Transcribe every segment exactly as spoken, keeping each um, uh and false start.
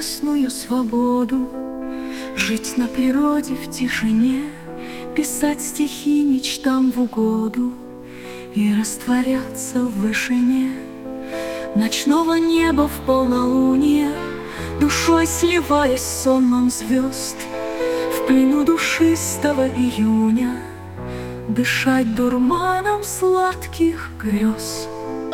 безвестную свободу, жить на природе в тишине, писать стихи мечтам в угоду и растворяться в вышине ночного неба в полнолуние, душой сливаясь с сонмом звезд, в плену душистого июня дышать дурманом сладких грез.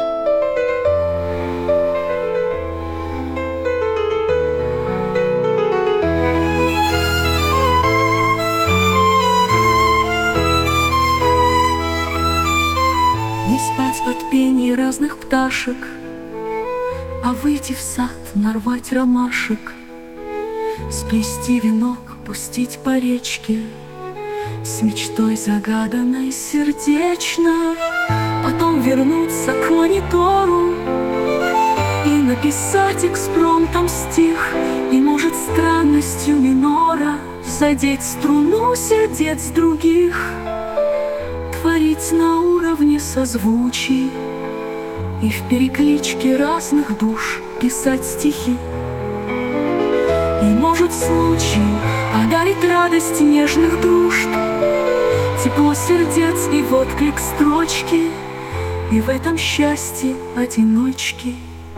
Не спать под пение разных пташек, а выйти в сад, нарвать ромашек, сплести венок, пустить по речке, с мечтой загаданной сердечно, потом вернуться к монитору и написать экспромтом стих, и, может, странностью минора задеть струну сердец других, творить на уровне созвучий и в перекличке разных душ писать стихи. И, может, случай одарит радость нежных дружб, тепло сердец и в отклик строчки, и в этом счастье одиночки.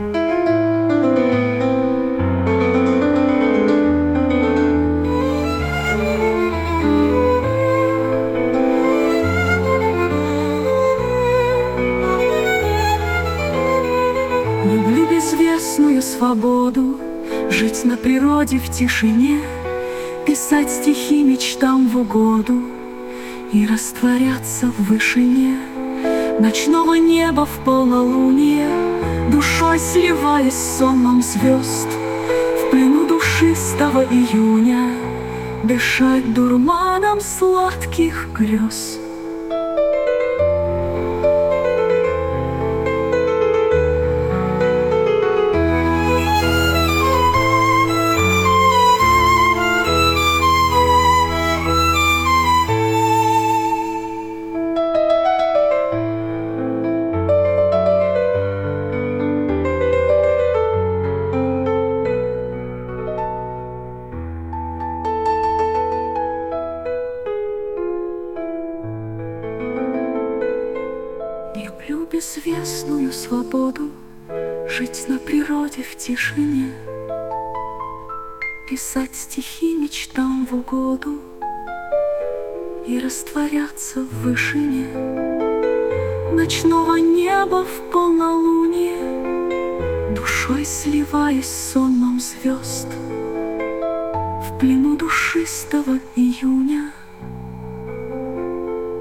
Люблю безвестную свободу, жить на природе в тишине, писать стихи мечтам в угоду и растворяться в вышине ночного неба в полнолуние, душой сливаясь с сонмом звезд, в плену душистого июня дышать дурманом сладких грез. Люблю безвестную свободу, жить на природе в тишине, писать стихи мечтам в угоду и растворяться в вышине ночного неба в полнолуние, душой сливаясь с сонмом звезд, в плену душистого июня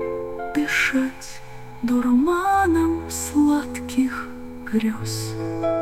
дышать дурманом сладких грез.